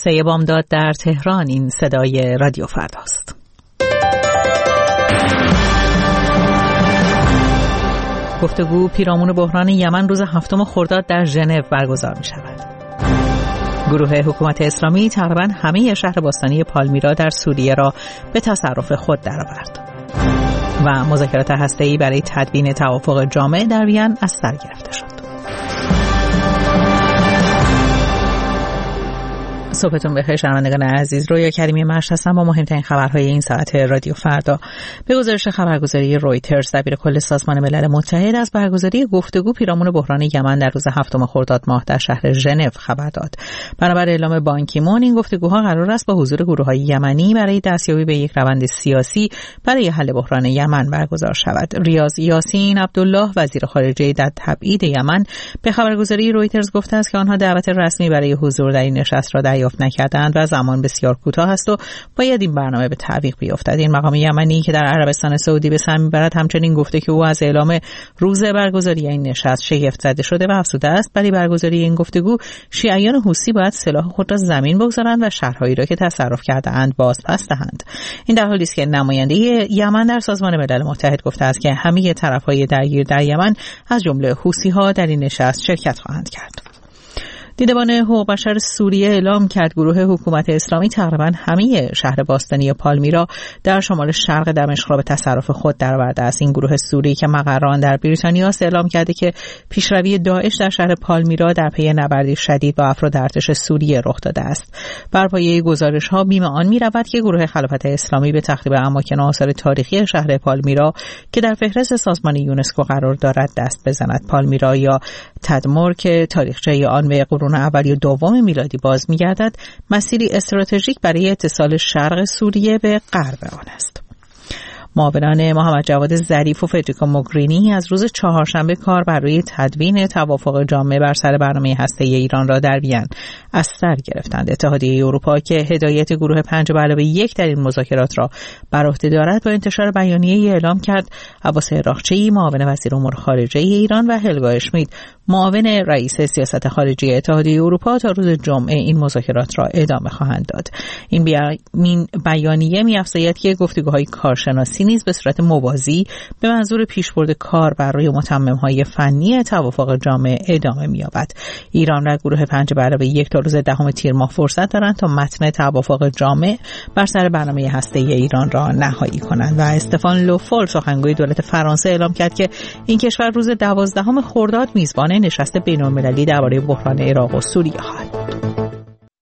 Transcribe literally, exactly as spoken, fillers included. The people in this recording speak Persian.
سه بامداد در تهران. این صدای رادیو فرداست. گفتگو پیرامون بحران یمن روز هفتم خرداد در ژنو برگزار می شود. گروه حکومت اسلامی تقریباً همه شهر باستانی پالمیرا در سوریه را به تصرف خود درآورد و مذاکرات هسته‌ای برای تدوین توافق جامع در وین از سر گرفته شد. صبحتون بخیر شنوندگان عزیز. رویا کریمی مشت هستم با مهمترین خبرهای این ساعت رادیو فردا. به گزارش خبرگزاری رویترز، دبیر کل سازمان ملل متحد از برگزاری گفتگو پیرامون بحران یمن در روز هفتم خرداد ماه در شهر ژنو خبر داد. بنابر اعلام بان کی مون، این گفتگوها قرار است با حضور گروه‌های یمنی برای دستیابی به یک روند سیاسی برای حل بحران یمن برگزار شود. ریاض یاسین عبدالله، وزیر خارجه در تبعید یمن، به خبرگزاری رویترز گفته است که آنها دعوت رسمی برای حضور در این نشست را دریافت نکردند و زمان بسیار کوتاه است و باید این برنامه به تعویق بیفتد. این مقام یمنی که در عربستان سعودی به سر میبرد همچنین گفته که او از اعلام روز برگزاری این نشست شگفت زده شده و افسوده است برای برگزاری این گفتگو شیعیان حوثی باید سلاح خود را زمین بگذارند و شهرهایی را که تصرف کرده اند بازپس دهند. این در حالی است که نماینده یمن در سازمان ملل متحد گفته است که همه طرفهای درگیر در یمن از جمله حوثی‌ها در این نشست شرکت خواهند کرد. دیدبان حقوق بشر سوریه اعلام کرد گروه حکومت اسلامی تقریباً همه شهر باستانی پالمیرا در شمال شرق دمشق را به تصرف خود درآورده است. این گروه سوری که مقر آن در بریتانیا است اعلام کرده که پیشروی داعش در شهر پالمیرا در پی نبردی شدید با افراد ارتش سوریه رخ داده است. بر پایه گزارش‌ها بیم آن می‌رود که گروه خلافت اسلامی به تخریب اماکن و آثار تاریخی شهر پالمیرا که در فهرست سازمان یونسکو قرار دارد دست بزند. پالمیرا یا تدمر که تاریخچه آن به قرون اول و دوم میلادی باز می‌گردد، مسیری استراتژیک برای اتصال شرق سوریه به غرب آن است. معاونان محمد جواد ظریف و فدریکا موگرینی از روز چهارشنبه کار بر روی تدوین توافق جامع بر سر برنامه هسته‌ای ایران را در وین از سر گرفتند. اتحادیه اروپا که هدایت گروه پنج به علاوه یک در این مذاکرات را بر عهده دارد با انتشار بیانیه‌ای اعلام کرد عباس عراقچی، معاون وزیر امور خارجه ایران، و هلگا اشمیت، معاون رئیس سیاست خارجی اتحادیه اروپا، تا روز جمعه این مذاکرات را ادامه خواهند داد. این بیانیه می‌افزاید که گفتگوهای کارشناسی نیز به صورت موازی به منظور پیشبرد کار بر روی متمم‌های فنی توافق جامع ادامه می‌یابد. ایران و گروه پنج به علاوه یک تا روز دهم تیر ماه فرصت دارند تا متن توافق جامع بر سر برنامه هسته‌ای ایران را نهایی کنند. و استفان لوفول، سخنگوی دولت فرانسه، اعلام کرد که این کشور روز دوازدهم خرداد میزبان نشست بین‌المللی درباره بحران عراق و سوریه خواهد بود.